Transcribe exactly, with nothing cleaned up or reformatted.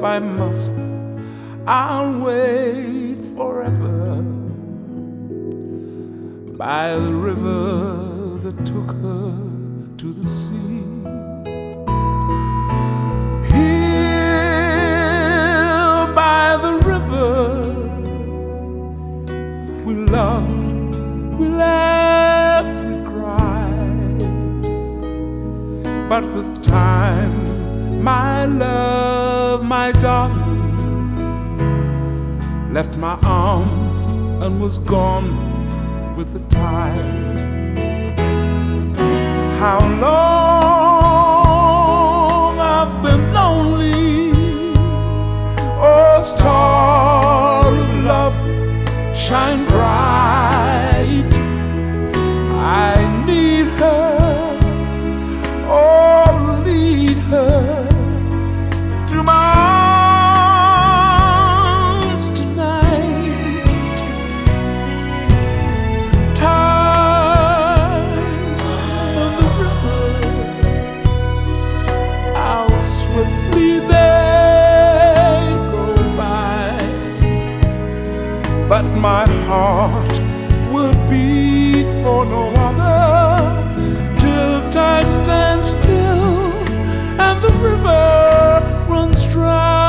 I must, I'll wait forever by the river that took her to the sea. Here by the river we loved, we laughed, we cried, but with time, my love, my darling, left my arms and was gone with the tide. How long I've been lonely, oh star of love, shine bright. I need her, oh lead her to my arms tonight. Time on the river, how swiftly they go by, but my heart will beat for no other till time stands still and the river runs dry.